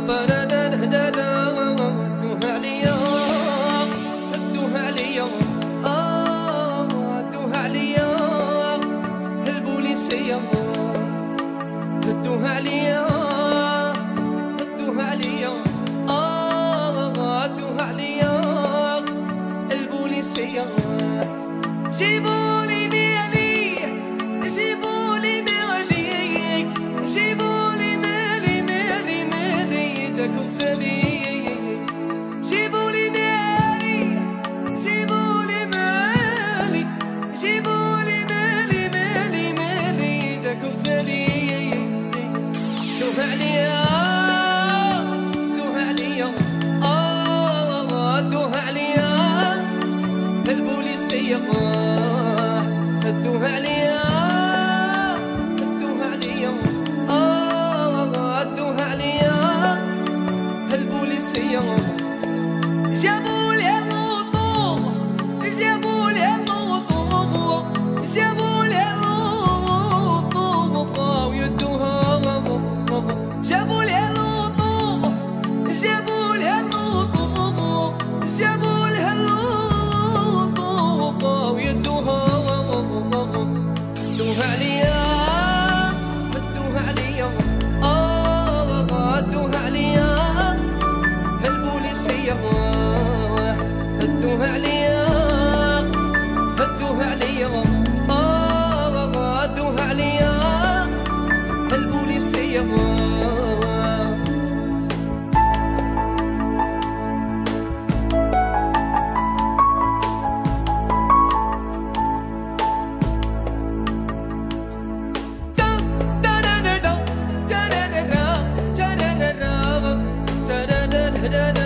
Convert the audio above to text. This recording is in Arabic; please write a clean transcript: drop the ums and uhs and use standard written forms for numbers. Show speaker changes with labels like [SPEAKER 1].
[SPEAKER 1] ردوها عليا ردوها عليا ردوها عليا البوليسية ردوها عليا ردوها عليا ردوها عليا البوليسية جيبولي مالي جيبولي مالي جيبولي مالي مالي مالي داك سالي جيبولي مالي جيبولي مالي جيبولي مالي مالي مالي داك سالي دوها عليا دوها عليا دوها عليا البوليسية ردوها عليا ردوها عليا ردوها عليا البوليسية جابوا لي الوطو جابوا لي الوطو جابوا لي الوطو ويدوها جابوا لي الوطو جابوا لي الوطو جابوا لي الوطو ويدوها ردوها عليا ردوها عليا ردوها عليا البوليسية ردوها عليا ردوها عليا ردوها عليا البوليسية da da